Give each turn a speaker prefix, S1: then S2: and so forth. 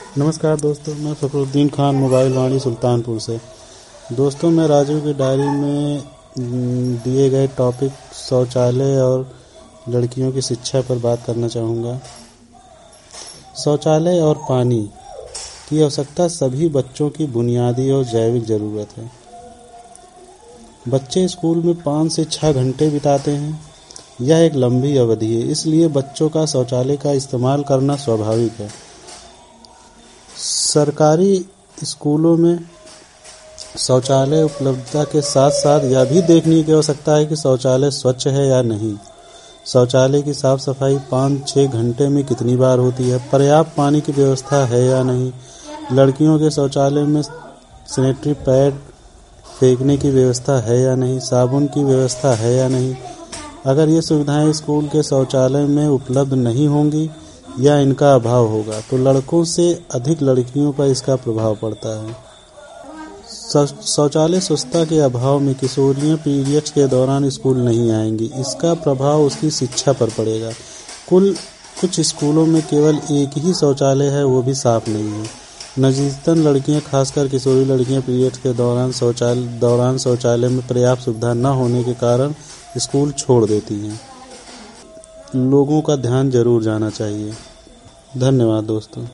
S1: नमस्कार दोस्तों, मैं फ़खरुद्दीन खान मोबाइल वाणी सुल्तानपुर से। दोस्तों, मैं राजू की डायरी में दिए गए टॉपिक शौचालय और लड़कियों की शिक्षा पर बात करना चाहूँगा। शौचालय और पानी की आवश्यकता सभी बच्चों की बुनियादी और जैविक ज़रूरत है। बच्चे स्कूल में 5 से 6 घंटे बिताते हैं। यह एक लंबी अवधि है, इसलिए बच्चों का शौचालय का इस्तेमाल करना स्वाभाविक है। सरकारी स्कूलों में शौचालय उपलब्धता के साथ साथ यह भी देखने की आवश्यकता है कि शौचालय स्वच्छ है या नहीं। शौचालय की साफ सफाई 5-6 घंटे में कितनी बार होती है। पर्याप्त पानी की व्यवस्था है या नहीं। लड़कियों के शौचालय में सैनिटरी पैड फेंकने की व्यवस्था है या नहीं। साबुन की व्यवस्था है या नहीं। अगर ये सुविधाएं स्कूल के शौचालय में उपलब्ध नहीं होंगी या इनका अभाव होगा तो लड़कों से अधिक लड़कियों पर इसका प्रभाव पड़ता है। शौचालय स्वच्छता के अभाव में किशोरियां पीरियड्स के दौरान स्कूल नहीं आएंगी। इसका प्रभाव उसकी शिक्षा पर पड़ेगा। कुछ स्कूलों में केवल एक ही शौचालय है, वो भी साफ नहीं है। नवजात लड़कियां, खासकर किशोरी लड़कियां पीरियड्स के दौरान शौचालय में पर्याप्त सुविधा न होने के कारण स्कूल छोड़ देती हैं। लोगों का ध्यान जरूर जाना चाहिए। धन्यवाद दोस्तों।